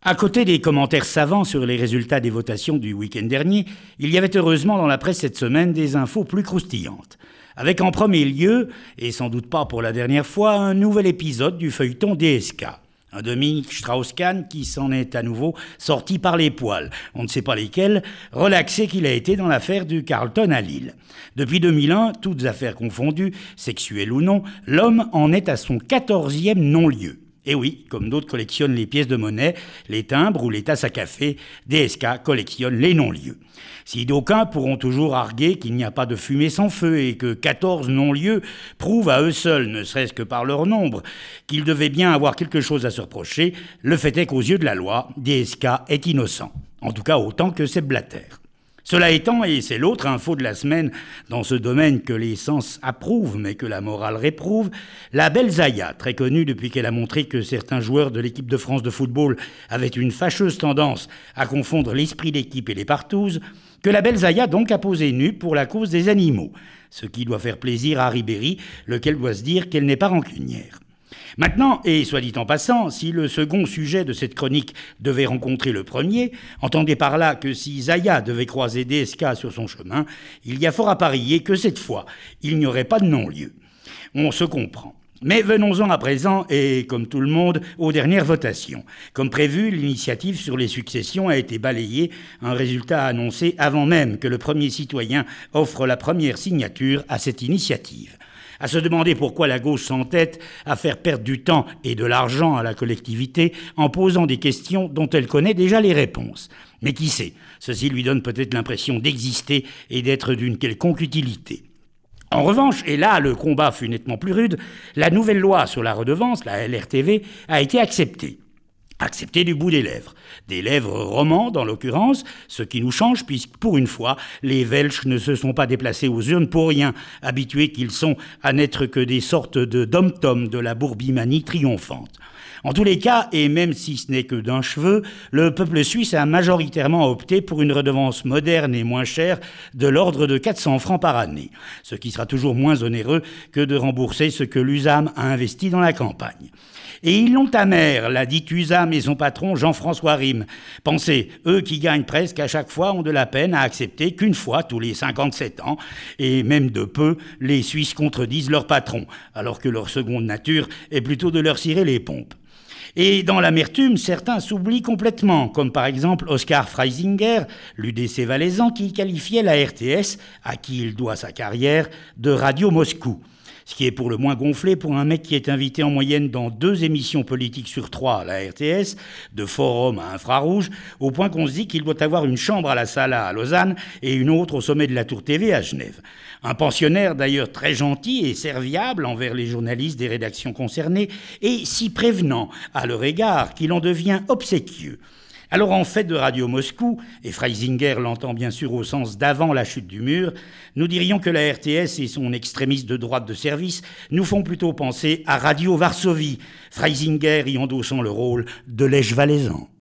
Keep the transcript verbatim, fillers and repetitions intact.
À côté des commentaires savants sur les résultats des votations du week-end dernier, il y avait heureusement dans la presse cette semaine des infos plus croustillantes. Avec en premier lieu, et sans doute pas pour la dernière fois, un nouvel épisode du feuilleton D S K. Un Dominique Strauss-Kahn qui s'en est à nouveau sorti par les poils, on ne sait pas lesquels, relaxé qu'il a été dans l'affaire du Carlton à Lille. Depuis deux mille un, toutes affaires confondues, sexuelles ou non, l'homme en est à son quatorzième non-lieu. Et oui, comme d'autres collectionnent les pièces de monnaie, les timbres ou les tasses à café, D S K collectionne les non-lieux. Si d'aucuns pourront toujours arguer qu'il n'y a pas de fumée sans feu et que quatorze non-lieux prouvent à eux seuls, ne serait-ce que par leur nombre, qu'ils devaient bien avoir quelque chose à se reprocher, le fait est qu'aux yeux de la loi, D S K est innocent. En tout cas autant que Sepp Blatter. Cela étant, et c'est l'autre info de la semaine dans ce domaine que les sens approuvent mais que la morale réprouve, la belle Zaya, très connue depuis qu'elle a montré que certains joueurs de l'équipe de France de football avaient une fâcheuse tendance à confondre l'esprit d'équipe et les partouzes, que la belle Zaya donc a posé nue pour la cause des animaux, ce qui doit faire plaisir à Ribéry, lequel doit se dire qu'elle n'est pas rancunière. Maintenant, et soit dit en passant, si le second sujet de cette chronique devait rencontrer le premier, entendez par là que si Zaya devait croiser D S K sur son chemin, il y a fort à parier que cette fois, il n'y aurait pas de non-lieu. On se comprend. Mais venons-en à présent, et comme tout le monde, aux dernières votations. Comme prévu, l'initiative sur les successions a été balayée, un résultat annoncé avant même que le premier citoyen offre la première signature à cette initiative. À se demander pourquoi la gauche s'entête à faire perdre du temps et de l'argent à la collectivité en posant des questions dont elle connaît déjà les réponses. Mais qui sait, ceci lui donne peut-être l'impression d'exister et d'être d'une quelconque utilité. En revanche, et là le combat fut nettement plus rude, la nouvelle loi sur la redevance, la L R T V, a été acceptée. Accepté du bout des lèvres. Des lèvres romandes, en l'occurrence, ce qui nous change puisque, pour une fois, les Welsh ne se sont pas déplacés aux urnes pour rien, habitués qu'ils sont à n'être que des sortes de dom-tom de la bourbimanie triomphante. En tous les cas, et même si ce n'est que d'un cheveu, le peuple suisse a majoritairement opté pour une redevance moderne et moins chère de l'ordre de quatre cents francs par année, ce qui sera toujours moins onéreux que de rembourser ce que l'U S A M a investi dans la campagne. Et ils l'ont amère, la dite U S A M et son patron Jean-François Rime. Pensez, eux qui gagnent presque à chaque fois ont de la peine à accepter qu'une fois tous les cinquante-sept ans, et même de peu, les Suisses contredisent leur patron, alors que leur seconde nature est plutôt de leur cirer les pompes. Et dans l'amertume, certains s'oublient complètement, comme par exemple Oskar Freisinger, l'U D C valaisan, qui qualifiait la R T S, à qui il doit sa carrière, de Radio Moscou. Ce qui est pour le moins gonflé pour un mec qui est invité en moyenne dans deux émissions politiques sur trois à la R T S, de Forum à Infrarouge, au point qu'on se dit qu'il doit avoir une chambre à la Sala à Lausanne et une autre au sommet de la Tour T V à Genève. Un pensionnaire d'ailleurs très gentil et serviable envers les journalistes des rédactions concernées et si prévenant à leur égard qu'il en devient obséquieux. Alors en fait de Radio Moscou, et Freisinger l'entend bien sûr au sens d'avant la chute du mur, nous dirions que la R T S et son extrémiste de droite de service nous font plutôt penser à Radio Varsovie, Freisinger y endossant le rôle de Lèche valaisan.